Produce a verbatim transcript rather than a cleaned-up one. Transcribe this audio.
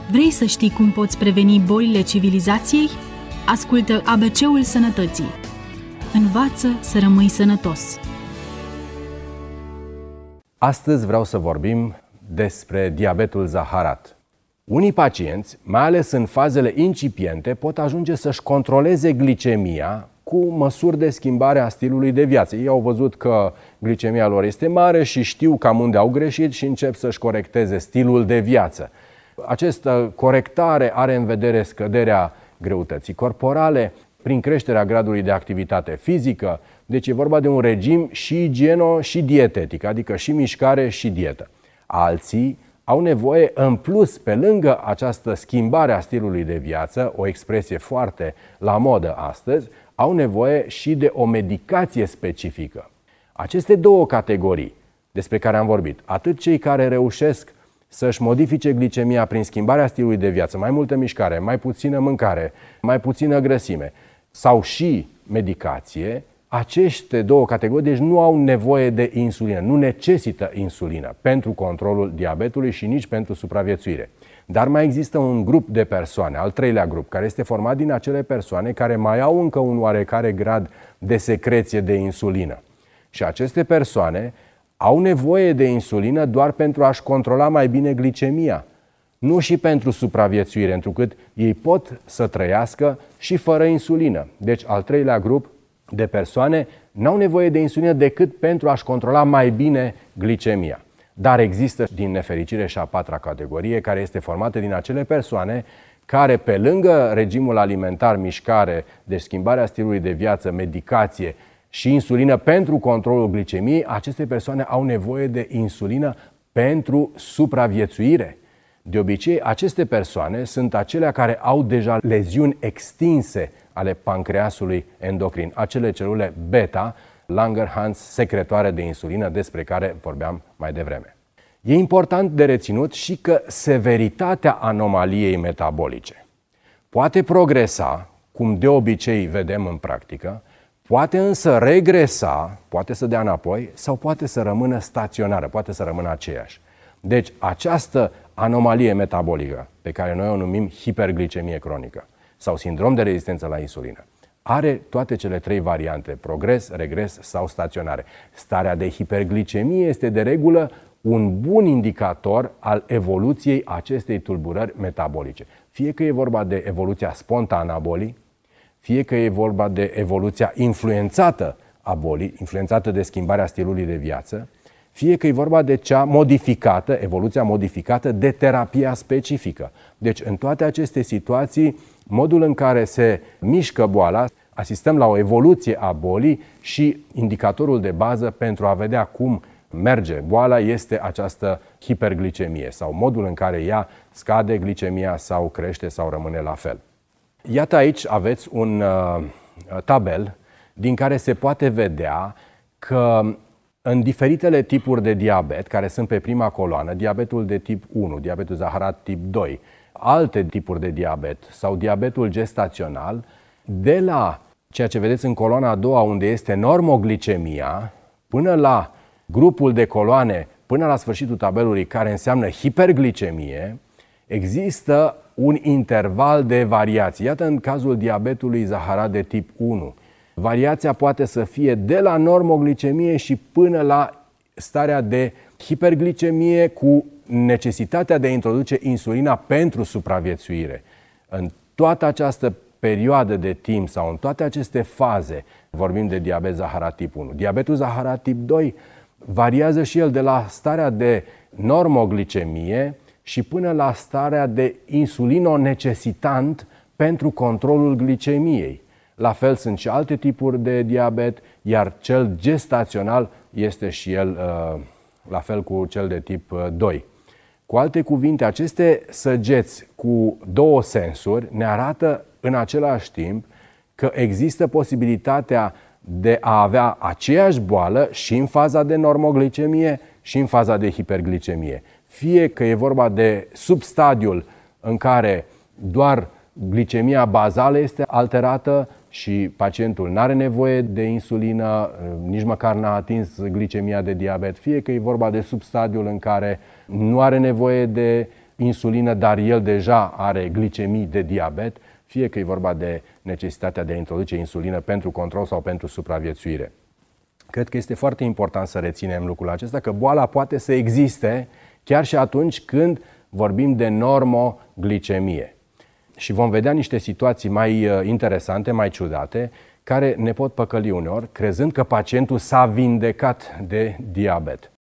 Vrei să știi cum poți preveni bolile civilizației? Ascultă A B C-ul Sănătății. Învață să rămâi sănătos. Astăzi vreau să vorbim despre diabetul zaharat. Unii pacienți, mai ales în fazele incipiente, pot ajunge să-și controleze glicemia cu măsuri de schimbare a stilului de viață. Ei au văzut că glicemia lor este mare și știu cam unde au greșit și încep să-și corecteze stilul de viață. Această corectare are în vedere scăderea greutății corporale prin creșterea gradului de activitate fizică. Deci e vorba de un regim și igieno și dietetic, adică și mișcare și dietă. Alții au nevoie în plus, pe lângă această schimbare a stilului de viață, o expresie foarte la modă astăzi, au nevoie și de o medicație specifică. Aceste două categorii despre care am vorbit, atât cei care reușesc să-și modifice glicemia prin schimbarea stilului de viață, mai multă mișcare, mai puțină mâncare, mai puțină grăsime, sau și medicație, aceste două categorii deci nu au nevoie de insulină, nu necesită insulină pentru controlul diabetului și nici pentru supraviețuire. Dar mai există un grup de persoane, al treilea grup, care este format din acele persoane care mai au încă un oarecare grad de secreție de insulină. Și aceste persoane au nevoie de insulină doar pentru a-și controla mai bine glicemia, nu și pentru supraviețuire, întrucât ei pot să trăiască și fără insulină. Deci, al treilea grup de persoane n-au nevoie de insulină decât pentru a-și controla mai bine glicemia. Dar există, din nefericire, și a patra categorie, care este formată din acele persoane care, pe lângă regimul alimentar, mișcare, deci schimbarea stilului de viață, medicație și insulină pentru controlul glicemiei, aceste persoane au nevoie de insulină pentru supraviețuire. De obicei, aceste persoane sunt acelea care au deja leziuni extinse ale pancreasului endocrin, acele celule beta, Langerhans, secretoare de insulină, despre care vorbeam mai devreme. E important de reținut și că severitatea anomaliei metabolice poate progresa, cum de obicei vedem în practică, poate însă regresa, poate să dea înapoi sau poate să rămână staționară, poate să rămână aceeași. Deci această anomalie metabolică, pe care noi o numim hiperglicemie cronică sau sindrom de rezistență la insulină, are toate cele trei variante, progres, regres sau staționare. Starea de hiperglicemie este de regulă un bun indicator al evoluției acestei tulburări metabolice. Fie că e vorba de evoluția spontană a bolii, fie că e vorba de evoluția influențată a bolii, influențată de schimbarea stilului de viață, fie că e vorba de cea modificată, evoluția modificată de terapia specifică. Deci, în toate aceste situații, modul în care se mișcă boala, asistăm la o evoluție a bolii și indicatorul de bază pentru a vedea cum merge boala este această hiperglicemie sau modul în care ea scade glicemia sau crește sau rămâne la fel. Iată, aici aveți un uh, tabel din care se poate vedea că în diferitele tipuri de diabet, care sunt pe prima coloană, diabetul de tip unu, diabetul zaharat tip doi, alte tipuri de diabet sau diabetul gestațional, de la ceea ce vedeți în coloana a doua, unde este normoglicemia, până la grupul de coloane, până la sfârșitul tabelului, care înseamnă hiperglicemie, există un interval de variații. Iată, în cazul diabetului zaharat de tip unu, variația poate să fie de la normoglicemie și până la starea de hiperglicemie cu necesitatea de a introduce insulina pentru supraviețuire. În toată această perioadă de timp sau în toate aceste faze vorbim de diabet zaharat tip unu. Diabetul zaharat tip doi variază și el de la starea de normoglicemie și până la starea de insulinonecesitant pentru controlul glicemiei. La fel sunt și alte tipuri de diabet, iar cel gestațional este și el uh, la fel cu cel de tip doi. Cu alte cuvinte, aceste săgeți cu două sensuri ne arată în același timp că există posibilitatea de a avea aceeași boală și în faza de normoglicemie și în faza de hiperglicemie. Fie că e vorba de substadiul în care doar glicemia bazală este alterată și pacientul nu are nevoie de insulină, nici măcar n-a atins glicemia de diabet, fie că e vorba de substadiul în care nu are nevoie de insulină, dar el deja are glicemii de diabet, fie că e vorba de necesitatea de a introduce insulină pentru control sau pentru supraviețuire. Cred că este foarte important să reținem lucrul acesta, că boala poate să existe chiar și atunci când vorbim de normoglicemie. Și vom vedea niște situații mai interesante, mai ciudate, care ne pot păcăli uneori, crezând că pacientul s-a vindecat de diabet.